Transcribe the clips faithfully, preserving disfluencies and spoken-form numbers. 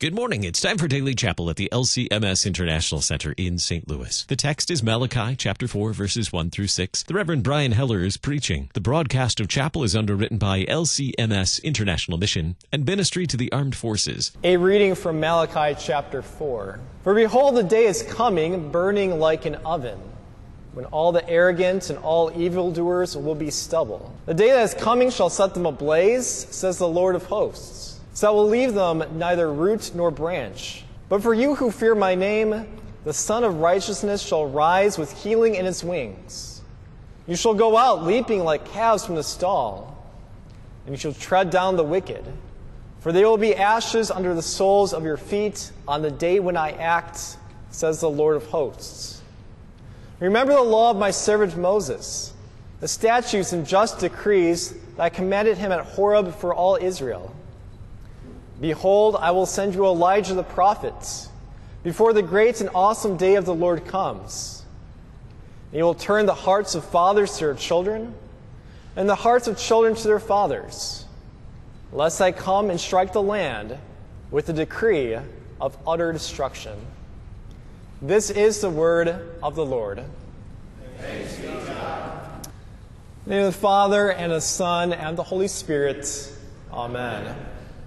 Good morning. It's time for Daily Chapel at the L C M S International Center in Saint Louis. The text is Malachi chapter four, verses one through six. The Reverend Brian Heller is preaching. The broadcast of chapel is underwritten by L C M S International Mission and Ministry to the Armed Forces. A reading from Malachi chapter four. For behold, the day is coming, burning like an oven, when all the arrogant and all evildoers will be stubble. The day that is coming shall set them ablaze, says the Lord of hosts. So I will leave them neither root nor branch. But for you who fear my name, the Son of Righteousness shall rise with healing in its wings. You shall go out leaping like calves from the stall, and you shall tread down the wicked. For they will be ashes under the soles of your feet on the day when I act, says the Lord of hosts. Remember the law of my servant Moses, the statutes and just decrees that I commanded him at Horeb for all Israel. Behold, I will send you Elijah the prophet before the great and awesome day of the Lord comes. He will turn the hearts of fathers to their children and the hearts of children to their fathers, lest I come and strike the land with a decree of utter destruction. This is the word of the Lord. Thanks be to God. In the name of the Father, and the Son, and the Holy Spirit. Amen.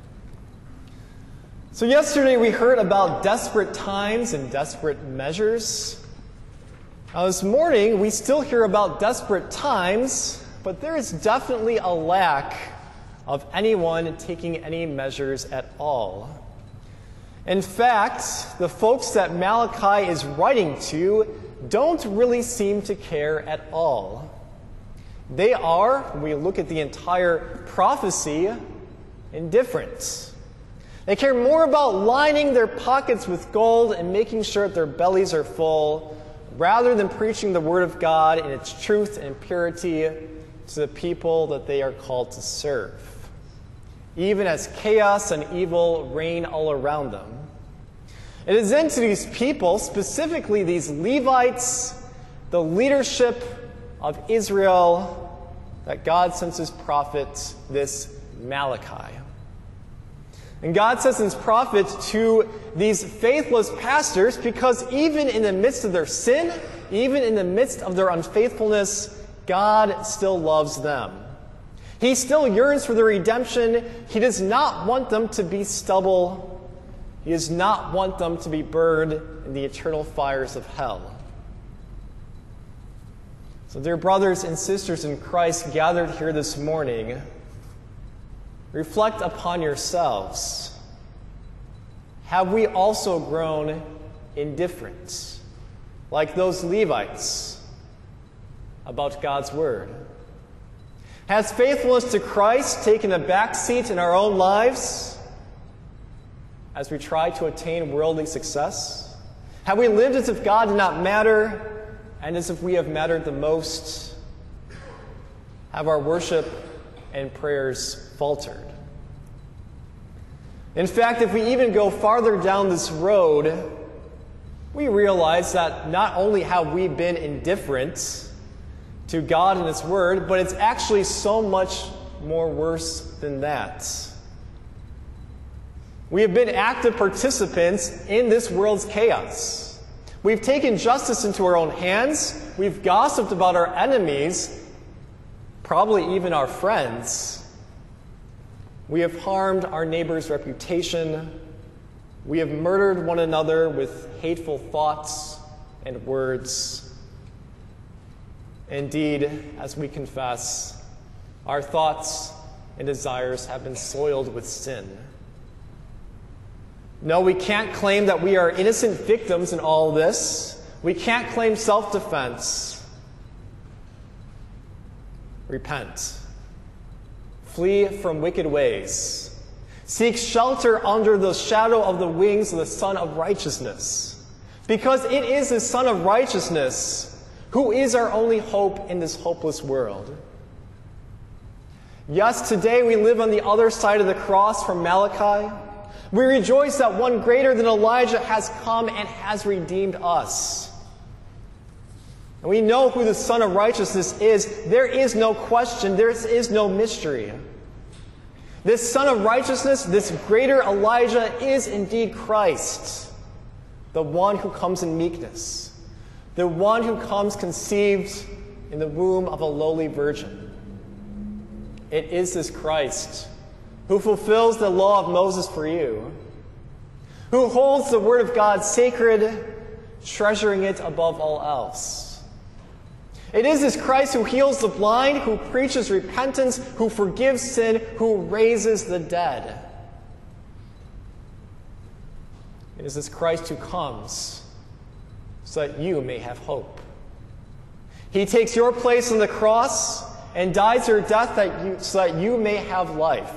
So yesterday we heard about desperate times and desperate measures. Now this morning we still hear about desperate times, but there is definitely a lack of anyone taking any measures at all. In fact, the folks that Malachi is writing to don't really seem to care at all. They are, when we look at the entire prophecy, indifferent. They care more about lining their pockets with gold and making sure that their bellies are full, rather than preaching the Word of God in its truth and purity to the people that they are called to serve, even as chaos and evil reign all around them. It is into these people, specifically these Levites, the leadership of Israel, that God sends his prophet, this Malachi. And God says in his prophet to these faithless pastors, because even in the midst of their sin, even in the midst of their unfaithfulness, God still loves them. He still yearns for their redemption. He does not want them to be stubble. He does not want them to be burned in the eternal fires of hell. So, dear brothers and sisters in Christ gathered here this morning, reflect upon yourselves. Have we also grown indifferent, like those Levites, about God's word? Has faithfulness to Christ taken a back seat in our own lives as we try to attain worldly success? Have we lived as if God did not matter and as if we have mattered the most? Have our worship and prayers faltered? In fact, if we even go farther down this road, we realize that not only have we been indifferent to God and his word, but it's actually so much more worse than that. We have been active participants in this world's chaos. We've taken justice into our own hands. We've gossiped about our enemies, probably even our friends. We have harmed our neighbor's reputation. We have murdered one another with hateful thoughts and words. Indeed, as we confess, our thoughts and desires have been soiled with sin. No, we can't claim that we are innocent victims in all this. We can't claim self-defense. Repent. Flee from wicked ways. Seek shelter under the shadow of the wings of the Son of Righteousness. Because it is the Son of Righteousness who is our only hope in this hopeless world. Yes, today we live on the other side of the cross from Malachi. We rejoice that one greater than Elijah has come and has redeemed us. And we know who the Son of Righteousness is. There is no question. There is no mystery. This Son of Righteousness, this greater Elijah, is indeed Christ, the one who comes in meekness, the one who comes conceived in the womb of a lowly virgin. It is this Christ who fulfills the law of Moses for you, who holds the Word of God sacred, treasuring it above all else. It is this Christ who heals the blind, who preaches repentance, who forgives sin, who raises the dead. It is this Christ who comes so that you may have hope. He takes your place on the cross and dies your death that you, so that you may have life.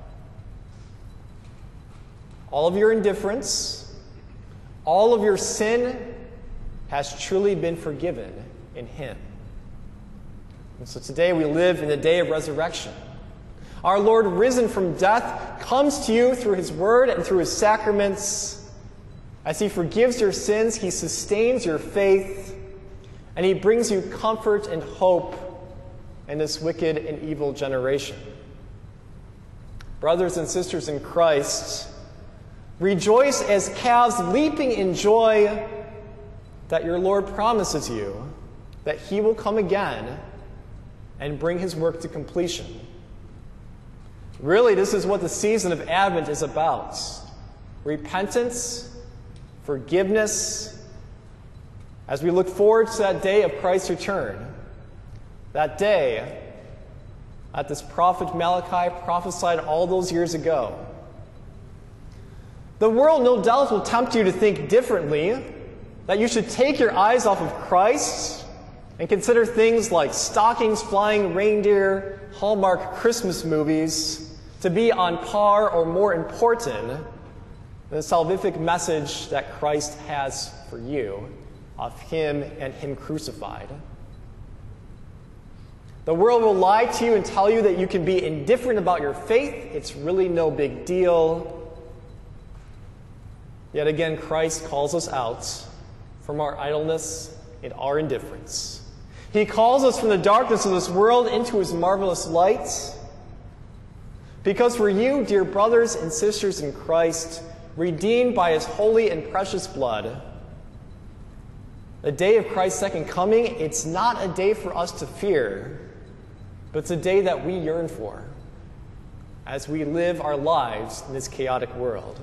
All of your indifference, all of your sin has truly been forgiven in Him. And so today we live in the day of resurrection. Our Lord, risen from death, comes to you through His Word and through His sacraments. As He forgives your sins, He sustains your faith, and He brings you comfort and hope in this wicked and evil generation. Brothers and sisters in Christ, rejoice as calves leaping in joy that your Lord promises you that He will come again and bring His work to completion. Really, this is what the season of Advent is about. Repentance, forgiveness, as we look forward to that day of Christ's return, that day that this prophet Malachi prophesied all those years ago. The world, no doubt, will tempt you to think differently, that you should take your eyes off of Christ and consider things like stockings flying reindeer, Hallmark Christmas movies to be on par or more important than the salvific message that Christ has for you of Him and Him crucified. The world will lie to you and tell you that you can be indifferent about your faith. It's really no big deal. Yet again, Christ calls us out from our idleness and our indifference. He calls us from the darkness of this world into His marvelous light. Because for you, dear brothers and sisters in Christ, redeemed by His holy and precious blood, the day of Christ's second coming, it's not a day for us to fear, but it's a day that we yearn for as we live our lives in this chaotic world.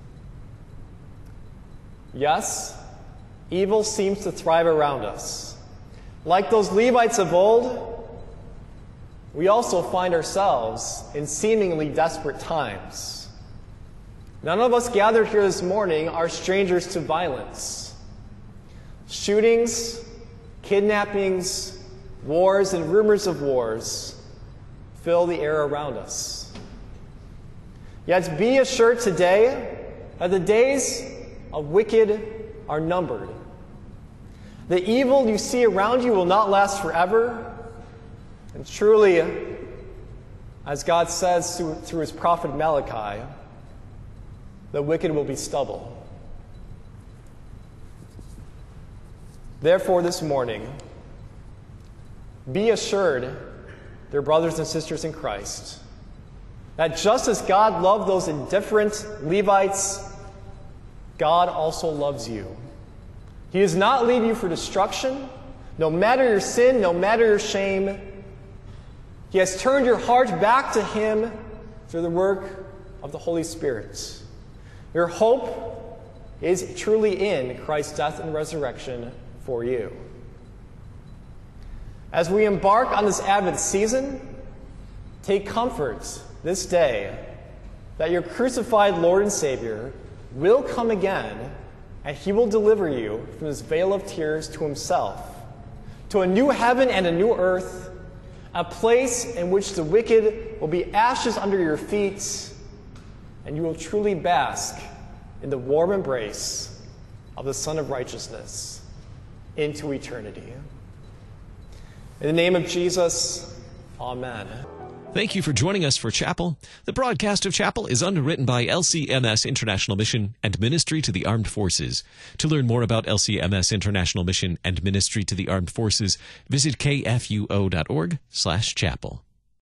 Yes, evil seems to thrive around us. Like those Levites of old, we also find ourselves in seemingly desperate times. None of us gathered here this morning are strangers to violence. Shootings, kidnappings, wars, and rumors of wars fill the air around us. Yet be assured today that the days of wicked are numbered. The evil you see around you will not last forever. And truly, as God says through, through His prophet Malachi, the wicked will be stubble. Therefore, this morning, be assured, dear brothers and sisters in Christ, that just as God loved those indifferent Levites, God also loves you. He does not leave you for destruction, no matter your sin, no matter your shame. He has turned your heart back to Him through the work of the Holy Spirit. Your hope is truly in Christ's death and resurrection for you. As we embark on this Advent season, take comfort this day that your crucified Lord and Savior will come again, and He will deliver you from this vale of tears to Himself, to a new heaven and a new earth, a place in which the wicked will be ashes under your feet, and you will truly bask in the warm embrace of the Son of Righteousness into eternity. In the name of Jesus, amen. Thank you for joining us for Chapel. The broadcast of Chapel is underwritten by L C M S International Mission and Ministry to the Armed Forces. To learn more about L C M S International Mission and Ministry to the Armed Forces, visit k f u o dot org slash chapel.